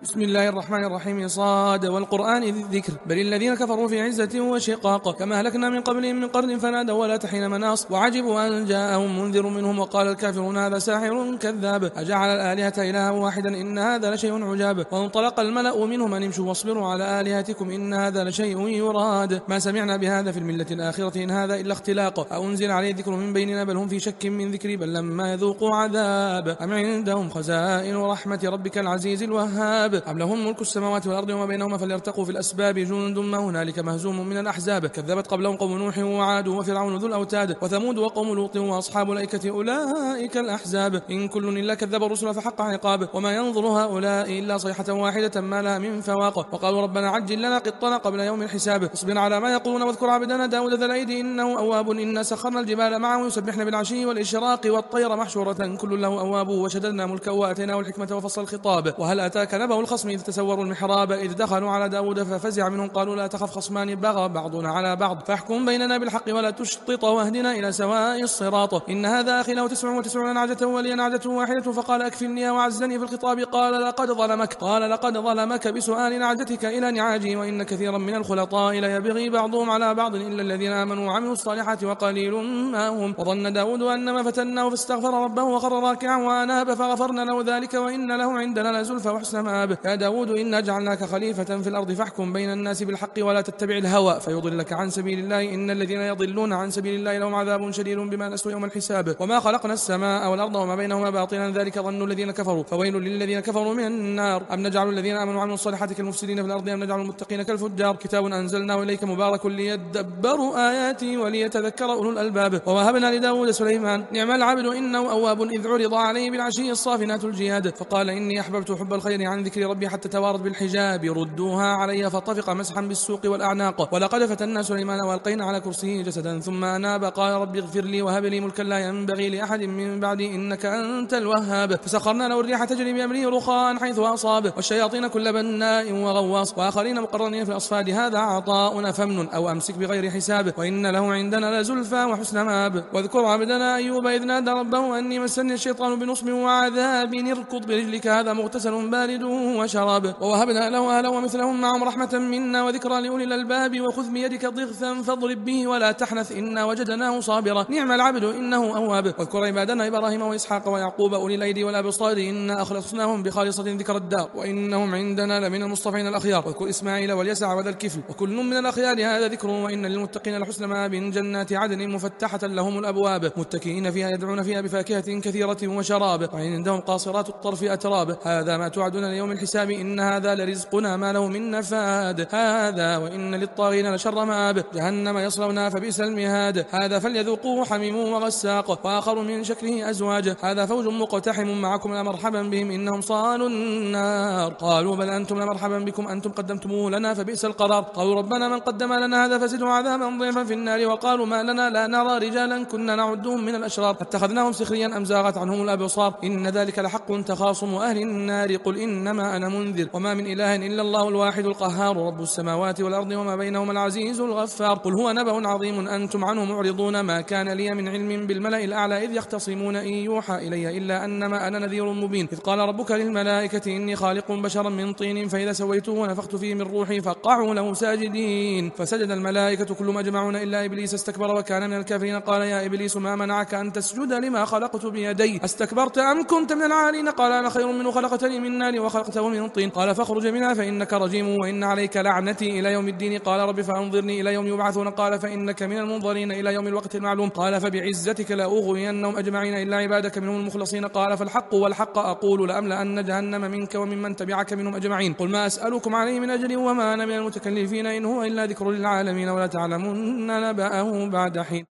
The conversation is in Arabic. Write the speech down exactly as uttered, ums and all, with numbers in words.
بسم الله الرحمن الرحيم. صاد والقرآن ذي الذكر بل الذين كفروا في عزة وشقاق كما أهلكنا من قبلهم من قرن فنادوا ولا تحين مناص وعجبوا أن جاءهم منذر منهم وقال الكافرون هذا ساحر كذاب أجعل الآلهة إلها واحدا إن هذا لشيء عجاب وانطلق الملأ منهم أن امشوا واصبروا على آلهتكم إن هذا لشيء يراد ما سمعنا بهذا في الملة الآخرة إن هذا إلا اختلاق أنزل عليه الذكر من بيننا بل هم في شك من ذكري بل لما يذوقوا عذاب أم عندهم خزائن رحمة ربك العزيز الوهاب أم لهم ملك السماوات والأرض وما بينهما فليرتقوا في الأسباب جند ما هنالك مهزوم من الأحزاب كذبت قبلهم قوم نوح وعاد وفرعون ذو الأوتاد وثمود وقوم لوط وأصحاب الأيكة أولئك الأحزاب إن كل إلا كذب الرسل فحق عقاب وما ينظر هؤلاء إلا صيحة واحدة ما لها من فواق وقالوا ربنا عجل لنا قطنا قبل يوم الحساب اصبر على ما يقولون واذكر عبدنا داود ذا الأيد إنه أواب إنا سخرنا الجبال معه يسبحن بالعشي والإشراق والطير محشورة كل له أواب وشددنا ملكا وآتيناه الحكمة وفصل الخطاب وهل أتاك نبأ الخصم إذ تسوروا المحراب إذ دخلوا على داود ففزع منهم قالوا لا تخف خصمان بغى بعضنا على بعض فاحكم بيننا بالحق ولا تشطط واهدنا إلى سواء الصراط إن هذا أخي له تسع وتسعون نعجة ولي نعجة واحدة فقال أكفلني وعزني في الخطاب قال لقد ظلمك قال لقد ظلمك بسؤال نعجتك إلى نعاجي وإن كثيرا من الخلطاء ليبغي بعضهم على بعض إلا الذين آمنوا وعملوا الصالحات وقليل ما هم وظن داود أنما فتناه فاستغفر ربه وخر راكعا وأناب فغفرنا له ذلك وإن له عندنا لزلفى وحسن مآب يا داود إنا جعلناك خليفة في الأرض فاحكم بين الناس بالحق ولا تتبع الهوى فيضلك عن سبيل الله إن الذين يضلون عن سبيل الله لهم عذاب شديد بما نسوا يوم الحساب وما خلقنا السماء والأرض وما بينهما باطلا ذلك ظن الذين كفروا فويل للذين كفروا من النار أم نجعل الذين آمنوا وعملوا الصالحات كالمفسدين في الأرض أم نجعل المتقين كالفجار كتاب أنزلناه إليك مبارك ليدبروا آياتي وليتذكر أولو الألباب ووهبنا لداود سليمان نعم العبد إنه أواب إذ عرض عليه بالعشي الصافنات الجياد فقال إني أحببت حب الخير عن ذكر ربي حتى توارت بالحجاب ردوها علي فطفق مسحا بالسوق والأعناق ولقد فتنا سليمان والقينا على كرسيه جسدا ثم أناب قال ربي اغفر لي وهب لي ملكا لا ينبغي لأحد من بعدي إنك أنت الوهاب فسخرنا له الريح تجري بأمره رخاء حيث أصاب والشياطين كل بناء وغواص وآخرين مقرنين في الأصفاد هذا عطاؤنا فمن أو أمسك بغير حساب وإن له عندنا لزلفى وحسن مآب واذكر عبدنا أيوب إذ نادى ربه أني مسني الشيطان بنصب وعذاب اركض برجلك هذا مغتسل بارد وشراب ووهبنا له أهلا ومثلهم معهم رحمة منا وذكرى لأولي الألباب وخذ بيدك ضغثا فاضرب به ولا تحنث إنا وجدناه صابرا نعم العبد إنه أواب واذكر عبادنا إبراهيم وإسحاق ويعقوب أولي الأيدي والأبصار إنا أخلصناهم بخالصة ذكر الدار وإنهم عندنا لمن المصطفين الأخيار واذكر إسماعيل واليسع وذا الكفل وكل من الأخيار هذا ذكر وإن للمتقين لحسن مآب جنات عدن مفتحة لهم الأبواب متكئين فيها يدعون فيها بفاكهة كثيرة وشراب وعندهم قاصرات الطرف أتراب هذا ما توعدون ليوم الحساب إن هذا لرزقنا ما له من نفاد هذا وإن للطاغين لشر مآب جهنم يصلونها فبئس المهاد هذا فليذوقوه حميم وغساق وآخر من شكله أزواج هذا فوج مقتحم معكم لمرحبا بهم إنهم صالوا النار قالوا بل أنتم لمرحبا بكم أنتم قدمتموه لنا فبئس القرار قالوا ربنا من قدم لنا هذا فزده عذابا ضيفا في النار وقالوا ما لنا لا نرى رجالا كنا نعدهم من الأشرار اتخذناهم سخريا أم زاغت عنهم الأبصار إن ذلك لحق تخاصم أهل النار قل إنما أنا منذر وما من إله إلا الله الواحد القهار رب السماوات والأرض وما بينهما العزيز الغفار قل هو نبأ عظيم أنتم عنه معرضون ما كان لي من علم بالملأ الأعلى إذ يختصمون إن يوحى إلي إلا أنما أنا نذير مبين إذ قال ربك للملائكة إني خالق بشرا من طين فإذا سويته ونفخت فيه من روحي فقعوا له ساجدين فسجد الملائكة كلهم أجمعون إلا إبليس استكبر وكان من الكافرين قال يا إبليس ما منعك أن تسجد لما خلقت بيدي أستكبرت أم كنت من العالين قال أنا خير منه خلقتني من نار وخلقته من طين قال فاخرج منها فإنك رجيم وإن عليك لعنتي إلى يوم الدين قال رب فأنظرني إلى يوم يبعثون قال فإنك من المنظرين إلى يوم الوقت المعلوم قال فبعزتك لأغوينهم أجمعين إلا عبادك منهم المخلصين قال فالحق والحق أقول لأملأن جهنم منك وممن تبعك منهم أجمعين قل ما أسألكم عليه من أجر وما أنا من المتكلفين إن هو إلا ذكر للعالمين ولا تعلمون نبأه بعد حين.